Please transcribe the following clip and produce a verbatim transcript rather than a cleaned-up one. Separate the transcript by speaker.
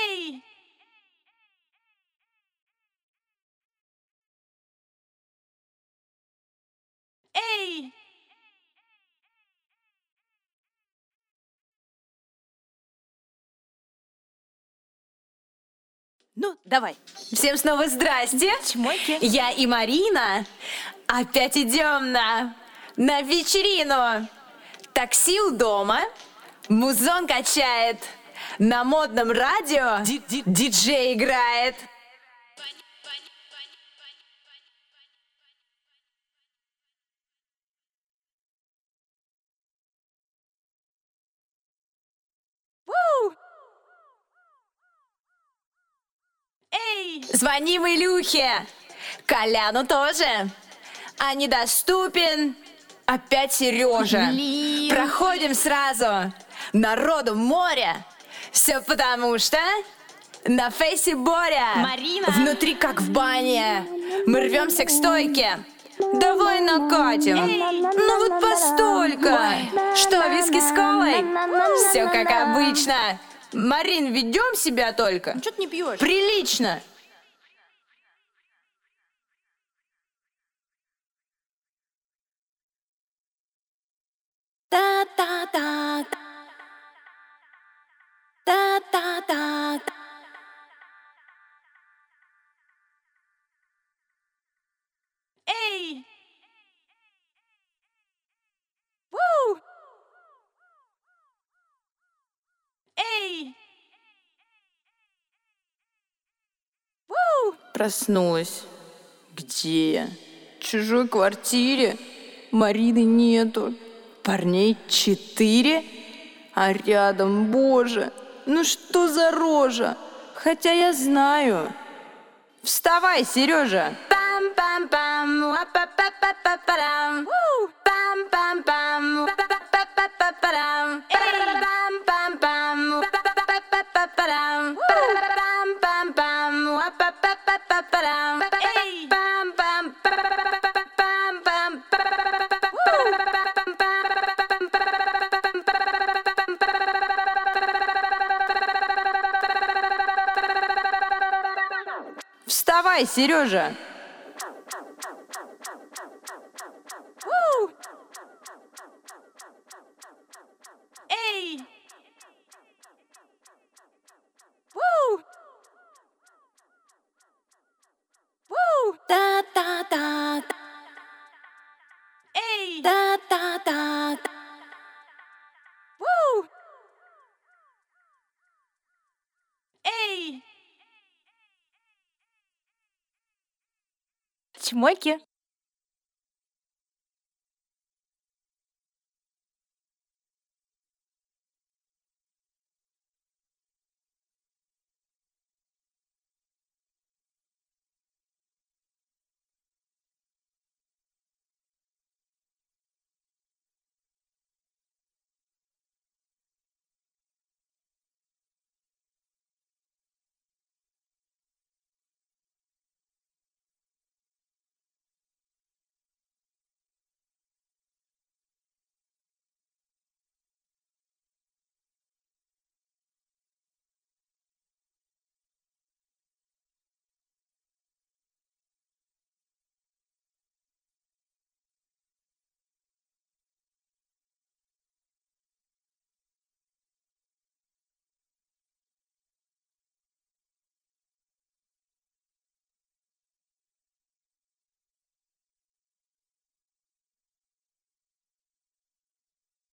Speaker 1: Эй! Эй! Ну, давай.
Speaker 2: Всем снова здрасте.
Speaker 1: Чмойки.
Speaker 2: Я и Марина. Опять идем на, на вечерину. Такси у дома. Музон качает. На модном радио
Speaker 1: Ди- ди-
Speaker 2: диджей играет.
Speaker 1: Ву! Эй!
Speaker 2: Звоним Илюхе. Коляну тоже. А недоступен опять Сережа.
Speaker 1: Блин.
Speaker 2: Проходим сразу. Народу море. Все потому что на фейсе Боря.
Speaker 1: Марина.
Speaker 2: Внутри как в бане. Мы рвемся к стойке. Давай накатим. Ну вот постолько. Что, виски с колой? Все как обычно. Марин, ведем себя только.
Speaker 1: Что ты не пьешь?
Speaker 2: Прилично. Та-та-та. Та-та-та.
Speaker 1: Эй! Ву! Эй! Ву!
Speaker 2: Проснулась. Где я? В чужой квартире. Марины нету. Парней четыре. А рядом, боже, ну что за рожа? Хотя я знаю. Вставай, Сережа. Пам-пам-пам, ла-па-па-па-па-парам. Пам-пам-пам, ла-па-па-па-па-парам. Пам-пам-пам, ла-па-па-па-па-парам. Пам-пам-пам, ла-па-па-па-па-парам.
Speaker 1: Эй!
Speaker 2: Пам-пам, пам-пам, Вставай, Сережа!
Speaker 1: Ву! Эй! Ву! Ву!
Speaker 2: Та-та-та,
Speaker 1: Эй!
Speaker 2: та-та-та.
Speaker 1: Ву! Эй! Чмойки.